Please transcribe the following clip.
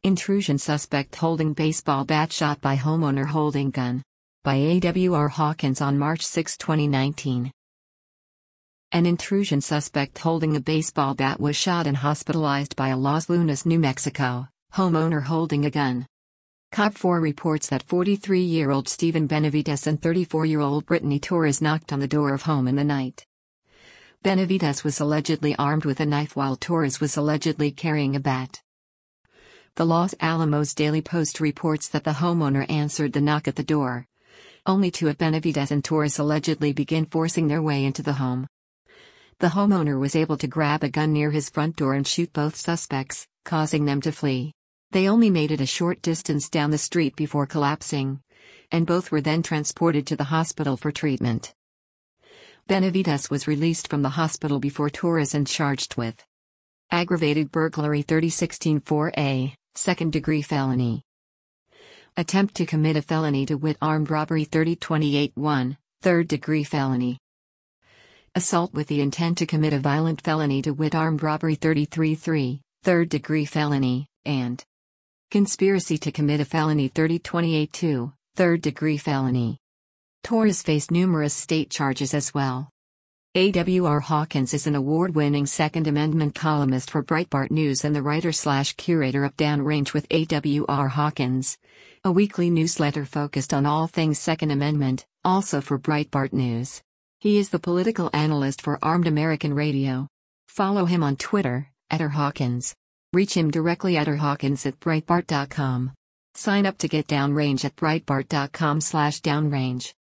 Intrusion suspect holding baseball bat shot by homeowner holding gun. By A.W.R. Hawkins on March 6, 2019. An intrusion suspect holding a baseball bat was shot and hospitalized by a Los Lunas, New Mexico, homeowner holding a gun. COP4 reports that 43-year-old Stephen Benavides and 34-year-old Brittany Torres knocked on the door of home in the night. Benavides was allegedly armed with a knife while Torres was allegedly carrying a bat. The Los Alamos Daily Post reports that the homeowner answered the knock at the door, only to have Benavides and Torres allegedly begin forcing their way into the home. The homeowner was able to grab a gun near his front door and shoot both suspects, causing them to flee. They only made it a short distance down the street before collapsing, and both were then transported to the hospital for treatment. Benavides was released from the hospital before Torres and charged with aggravated burglary 3016-4A, second-degree felony. Attempt to commit a felony to wit armed robbery 3028-1, third-degree felony. Assault with the intent to commit a violent felony to wit armed robbery 33-3, third-degree felony, and conspiracy to commit a felony 3028-2, third-degree felony. Torres faced numerous state charges as well. A.W.R. Hawkins is an award-winning Second Amendment columnist for Breitbart News and the writer/curator of Downrange with A.W.R. Hawkins, a weekly newsletter focused on all things Second Amendment, also for Breitbart News. He is the political analyst for Armed American Radio. Follow him on Twitter, @RHawkins. Reach him directly at rhawkins@breitbart.com. Sign up to get Downrange at breitbart.com/downrange.